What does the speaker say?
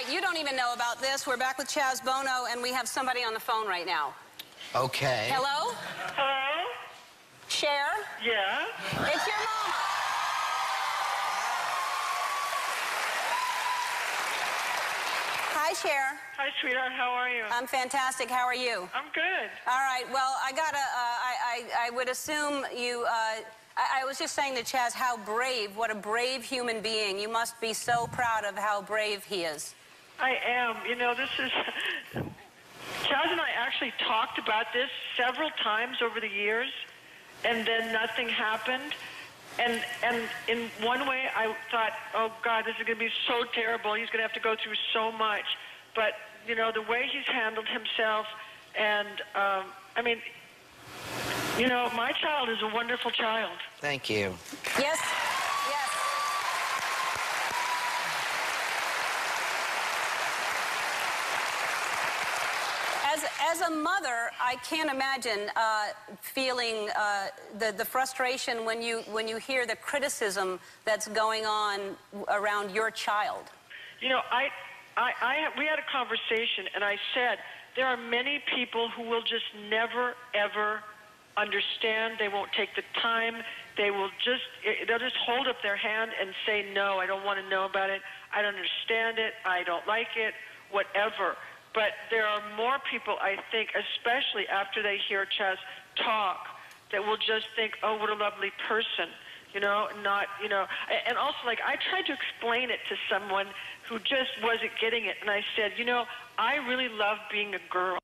you don't even know about this. We're back with Chaz Bono, and we have somebody on the phone right now. Okay. Hello? Hello? Cher? Yeah? It's your mama. Hi, Cher. Hi, sweetheart. How are you? I'm fantastic. How are you? I'm good. All right. Well, I would assume you, I was just saying to Chaz how brave, what a brave human being. You must be so proud of how brave he is. I am. You know, this is... Chaz and I actually talked about this several times over the years, and then nothing happened. And in one way, I thought, oh, God, this is going to be so terrible. He's going to have to go through so much. But, you know, the way he's handled himself, and, I mean, you know, my child is a wonderful child. Thank you. Yes. Yes. As a mother, I can't imagine feeling the frustration when you hear the criticism that's going on around your child. You know, we had a conversation, and I said there are many people who will just never, ever understand. They won't take the time. They'll just hold up their hand and say, no, I don't want to know about it. I don't understand it. I don't like it, whatever. But there are more people, I think, especially after they hear Chaz talk, that will just think, oh, what a lovely person, you know, not, you know. And also, like, I tried to explain it to someone who just wasn't getting it. And I said, you know, I really love being a girl.